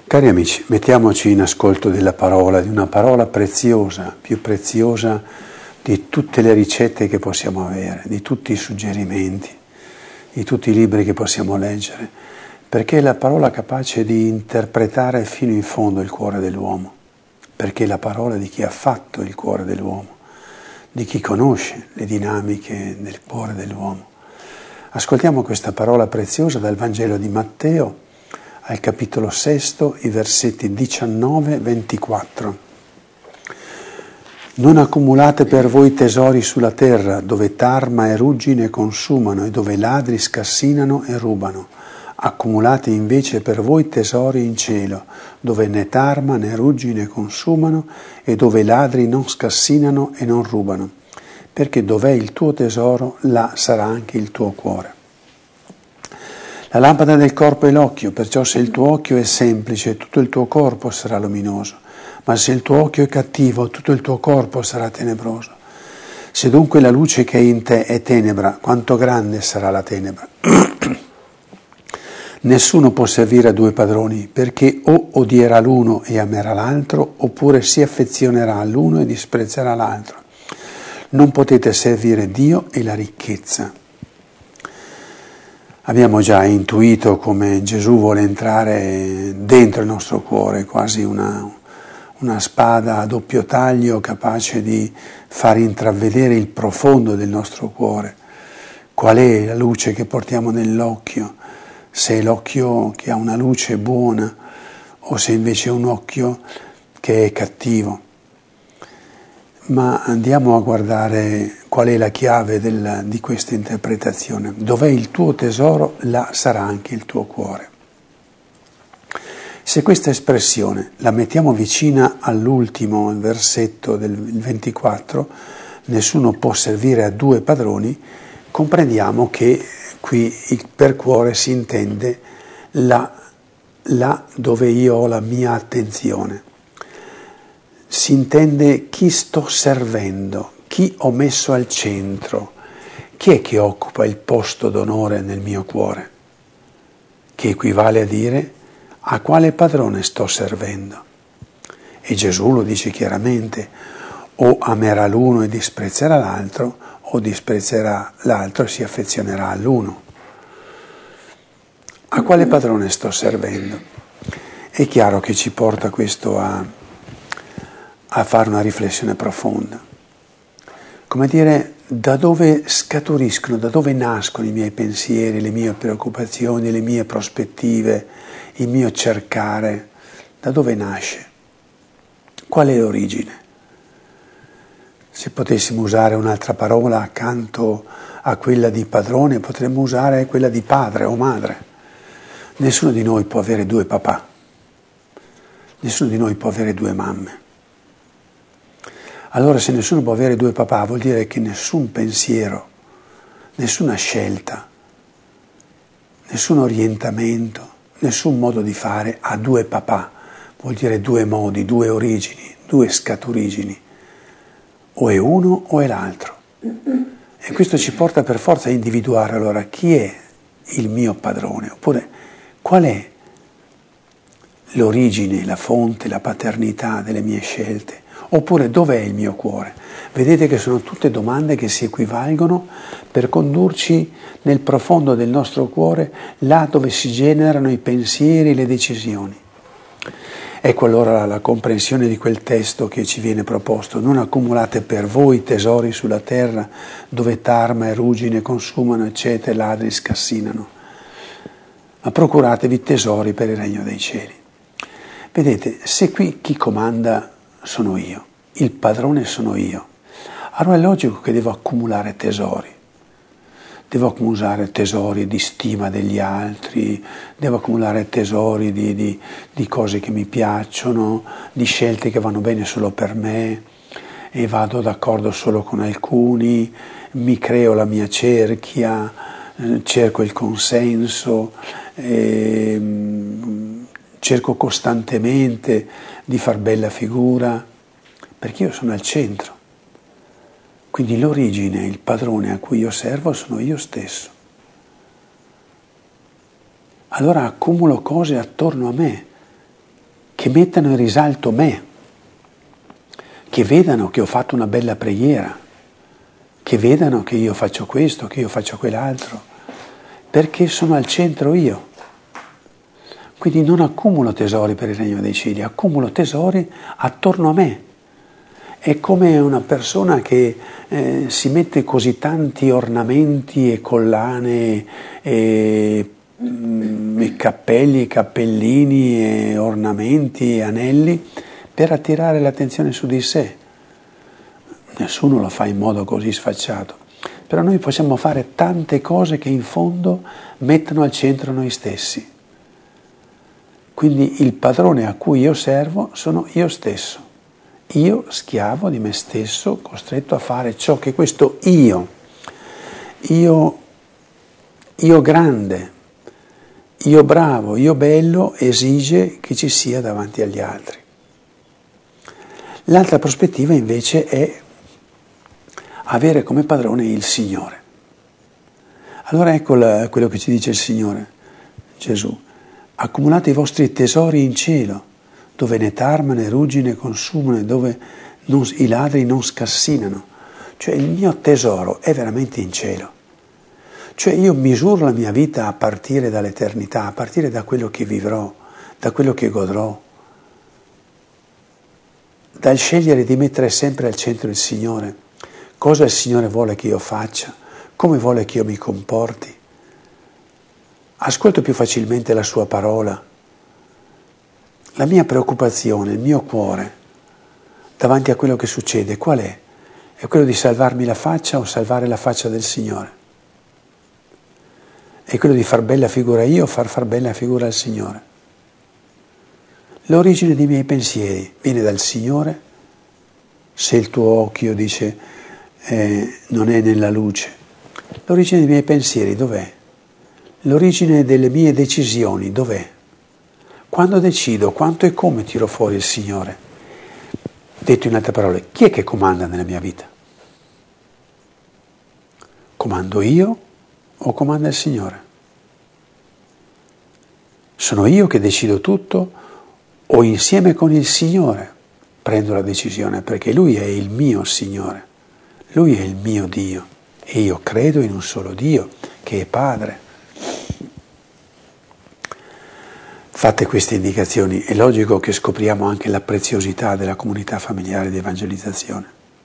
Cari amici, mettiamoci in ascolto della parola, di una parola preziosa, più preziosa di tutte le ricette che possiamo avere, di tutti i suggerimenti, di tutti i libri che possiamo leggere, perché è la parola capace di interpretare fino in fondo il cuore dell'uomo, perché è la parola di chi ha fatto il cuore dell'uomo, di chi conosce le dinamiche del cuore dell'uomo. Ascoltiamo questa parola preziosa dal Vangelo di Matteo, al capitolo 6, i versetti 19-24. Non accumulate per voi tesori sulla terra, dove tarma e ruggine consumano e dove ladri scassinano e rubano. Accumulate invece per voi tesori in cielo, dove né tarma né ruggine consumano e dove ladri non scassinano e non rubano. Perché dov'è il tuo tesoro, là sarà anche il tuo cuore. La lampada del corpo è l'occhio, perciò se il tuo occhio è semplice, tutto il tuo corpo sarà luminoso, ma se il tuo occhio è cattivo, tutto il tuo corpo sarà tenebroso. Se dunque la luce che è in te è tenebra, quanto grande sarà la tenebra? Nessuno può servire a due padroni, perché o odierà l'uno e amerà l'altro, oppure si affezionerà all'uno e disprezzerà l'altro. Non potete servire Dio e la ricchezza. Abbiamo già intuito come Gesù vuole entrare dentro il nostro cuore, quasi una spada a doppio taglio capace di far intravedere il profondo del nostro cuore. Qual è la luce che portiamo nell'occhio? Se è l'occhio che ha una luce buona o se invece è un occhio che è cattivo. Ma andiamo a guardare qual è la chiave di questa interpretazione. Dov'è il tuo tesoro, là sarà anche il tuo cuore. Se questa espressione la mettiamo vicina all'ultimo versetto del 24, nessuno può servire a due padroni, comprendiamo che qui per cuore si intende là dove io ho la mia attenzione. Si intende chi sto servendo, chi ho messo al centro, chi è che occupa il posto d'onore nel mio cuore, che equivale a dire a quale padrone sto servendo. E Gesù lo dice chiaramente, o amerà l'uno e disprezzerà l'altro, o disprezzerà l'altro e si affezionerà all'uno. A quale padrone sto servendo? È chiaro che ci porta questo a fare una riflessione profonda. Come dire, da dove scaturiscono, da dove nascono i miei pensieri, le mie preoccupazioni, le mie prospettive, il mio cercare, da dove nasce? Qual è l'origine? Se potessimo usare un'altra parola accanto a quella di padrone, potremmo usare quella di padre o madre. Nessuno di noi può avere due papà, nessuno di noi può avere due mamme. Allora se nessuno può avere due papà vuol dire che nessun pensiero, nessuna scelta, nessun orientamento, nessun modo di fare ha due papà, vuol dire due modi, due origini, due scaturigini, o è uno o è l'altro. E questo ci porta per forza a individuare allora chi è il mio padrone, oppure qual è l'origine, la fonte, la paternità delle mie scelte. Oppure dov'è il mio cuore? Vedete che sono tutte domande che si equivalgono per condurci nel profondo del nostro cuore, là dove si generano i pensieri e le decisioni. Ecco allora la comprensione di quel testo che ci viene proposto. Non accumulate per voi tesori sulla terra, dove tarma e ruggine consumano, eccetera, e ladri scassinano, ma procuratevi tesori per il regno dei cieli. Vedete, se qui chi comanda sono io, il padrone sono io, allora è logico che devo accumulare tesori di stima degli altri, devo accumulare tesori di cose che mi piacciono, di scelte che vanno bene solo per me e vado d'accordo solo con alcuni, mi creo la mia cerchia, cerco il consenso, cerco costantemente di far bella figura, perché io sono al centro. Quindi l'origine, il padrone a cui io servo sono io stesso. Allora accumulo cose attorno a me che mettano in risalto me, che vedano che ho fatto una bella preghiera, che vedano che io faccio questo, che io faccio quell'altro, perché sono al centro io. Quindi non accumulo tesori per il regno dei cieli, accumulo tesori attorno a me. È come una persona che si mette così tanti ornamenti e collane e cappelli, e cappellini e ornamenti e anelli per attirare l'attenzione su di sé. Nessuno lo fa in modo così sfacciato, però noi possiamo fare tante cose che in fondo mettono al centro noi stessi. Quindi il padrone a cui io servo sono io stesso, io schiavo di me stesso, costretto a fare ciò che questo io grande, io bravo, io bello esige che ci sia davanti agli altri. L'altra prospettiva invece è avere come padrone il Signore. Allora ecco quello che ci dice il Signore, Gesù. Accumulate i vostri tesori in cielo, dove né tarma né ruggine consumano, dove i ladri non scassinano. Cioè il mio tesoro è veramente in cielo. Cioè io misuro la mia vita a partire dall'eternità, a partire da quello che vivrò, da quello che godrò, dal scegliere di mettere sempre al centro il Signore. Cosa il Signore vuole che io faccia, come vuole che io mi comporti. Ascolto più facilmente la sua parola. La mia preoccupazione, il mio cuore, davanti a quello che succede, qual è? È quello di salvarmi la faccia o salvare la faccia del Signore? È quello di far bella figura io o far bella figura al Signore? L'origine dei miei pensieri viene dal Signore? Se il tuo occhio, dice, non è nella luce. L'origine dei miei pensieri dov'è? L'origine delle mie decisioni dov'è? Quando decido, quanto e come tiro fuori il Signore? Detto in altre parole, chi è che comanda nella mia vita? Comando io o comanda il Signore? Sono io che decido tutto o insieme con il Signore prendo la decisione? Perché Lui è il mio Signore, Lui è il mio Dio e io credo in un solo Dio che è Padre. Fatte queste indicazioni, è logico che scopriamo anche la preziosità della comunità familiare di evangelizzazione.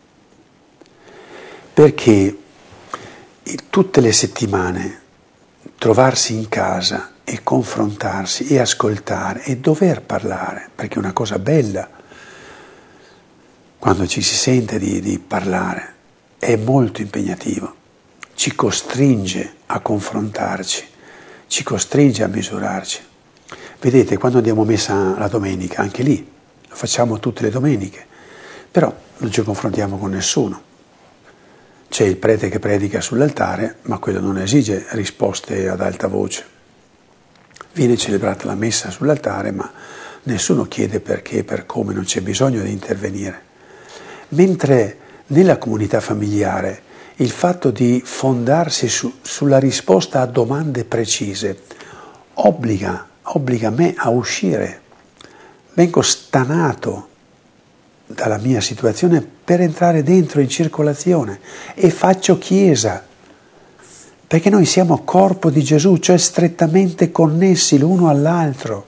Perché tutte le settimane trovarsi in casa e confrontarsi e ascoltare e dover parlare, perché è una cosa bella quando ci si sente di parlare, è molto impegnativo, ci costringe a confrontarci, ci costringe a misurarci. Vedete, quando andiamo a messa la domenica, anche lì, lo facciamo tutte le domeniche, però non ci confrontiamo con nessuno. C'è il prete che predica sull'altare, ma quello non esige risposte ad alta voce. Viene celebrata la messa sull'altare, ma nessuno chiede perché, per come, non c'è bisogno di intervenire. Mentre nella comunità familiare il fatto di fondarsi sulla risposta a domande precise obbliga me a uscire. Vengo stanato dalla mia situazione per entrare dentro in circolazione e faccio chiesa, perché noi siamo corpo di Gesù, cioè strettamente connessi l'uno all'altro.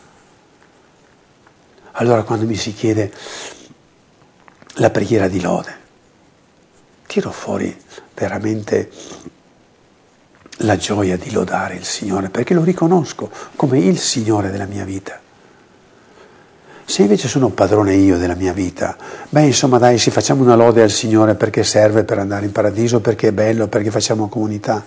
Allora quando mi si chiede la preghiera di lode, tiro fuori veramente la gioia di lodare il Signore, perché lo riconosco come il Signore della mia vita. Se invece sono padrone io della mia vita, insomma dai, sì, facciamo una lode al Signore perché serve per andare in paradiso, perché è bello, perché facciamo comunità.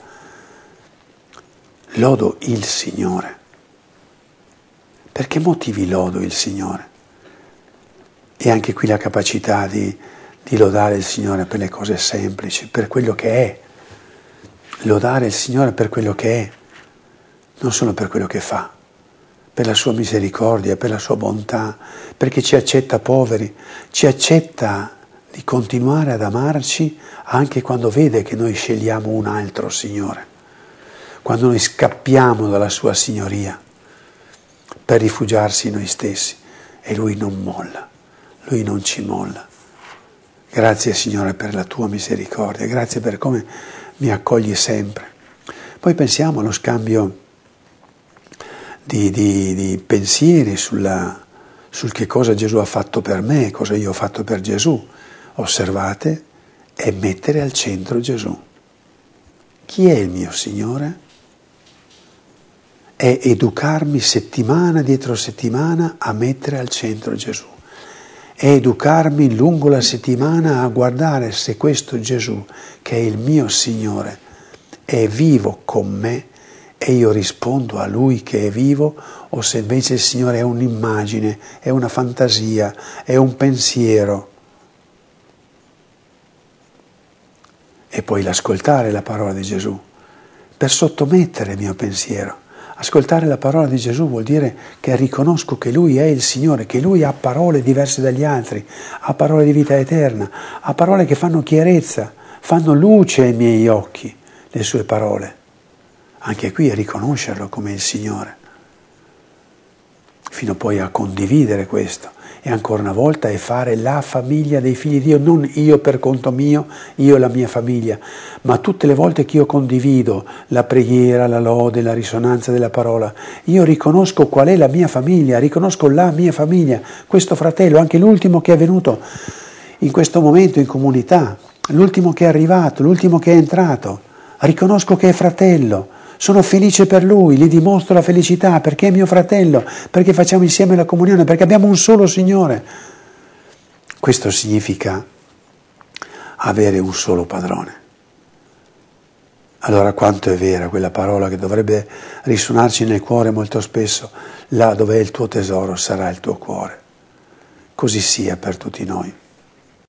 Lodo il Signore. Per che motivi lodo il Signore? E anche qui la capacità di lodare il Signore per le cose semplici, per quello che è. Lodare il Signore per quello che è, non solo per quello che fa, per la sua misericordia, per la sua bontà, perché ci accetta poveri, ci accetta di continuare ad amarci anche quando vede che noi scegliamo un altro Signore, quando noi scappiamo dalla sua signoria per rifugiarsi in noi stessi. e Lui non molla, Lui non ci molla. Grazie Signore per la Tua misericordia, grazie per come mi accogli sempre. Poi pensiamo allo scambio di pensieri sul che cosa Gesù ha fatto per me, cosa io ho fatto per Gesù. Osservate, è mettere al centro Gesù. Chi è il mio Signore? È educarmi settimana dietro settimana a mettere al centro Gesù. È educarmi lungo la settimana a guardare se questo Gesù, che è il mio Signore, è vivo con me e io rispondo a Lui che è vivo, o se invece il Signore è un'immagine, è una fantasia, è un pensiero. E poi l'ascoltare la parola di Gesù, per sottomettere il mio pensiero. Ascoltare la parola di Gesù vuol dire che riconosco che Lui è il Signore, che Lui ha parole diverse dagli altri, ha parole di vita eterna, ha parole che fanno chiarezza, fanno luce ai miei occhi, le sue parole. Anche qui è riconoscerlo come il Signore, fino poi a condividere questo. E ancora una volta è fare la famiglia dei figli di Dio, non io per conto mio, io e la mia famiglia, ma tutte le volte che io condivido la preghiera, la lode, la risonanza della parola, io riconosco qual è la mia famiglia, riconosco la mia famiglia, questo fratello, anche l'ultimo che è venuto in questo momento in comunità, l'ultimo che è arrivato, l'ultimo che è entrato, riconosco che è fratello. Sono felice per lui, gli dimostro la felicità perché è mio fratello, perché facciamo insieme la comunione, perché abbiamo un solo Signore. Questo significa avere un solo padrone. Allora quanto è vera quella parola che dovrebbe risuonarci nel cuore molto spesso, là dove è il tuo tesoro sarà il tuo cuore. Così sia per tutti noi.